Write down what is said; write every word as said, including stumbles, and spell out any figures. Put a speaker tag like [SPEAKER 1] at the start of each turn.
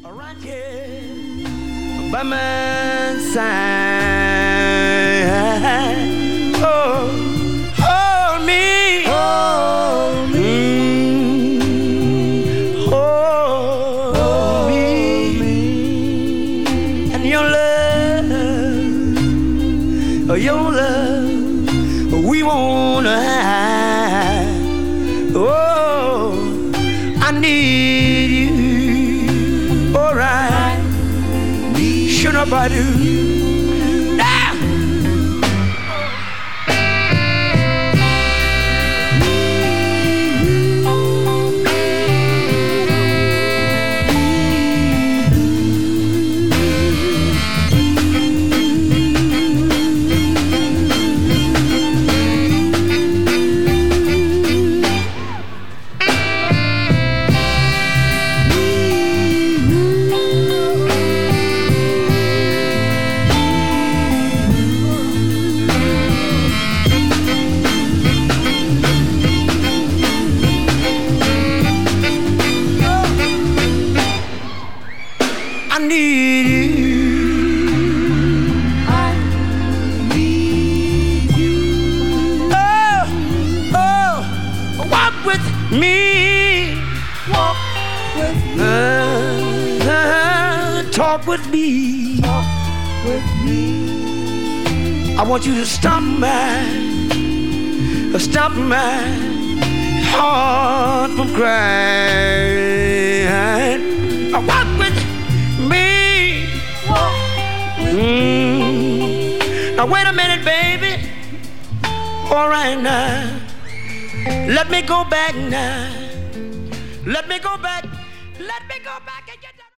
[SPEAKER 1] right here by my side. Oh, hold me, hold me, hold, hold me. me, and your love, your love, we wanna hide. Oh, I need you. Alright, sure nobody do. Now. I need you. I need you. Oh, oh, walk with me. Walk with me. Uh, uh, talk with me. Talk with me. I want you to stop my, stop my heart from crying. I walk with me. Mm. Now wait a minute, baby. All right now. Let me go back now. Let me go back. Let me go back and get that.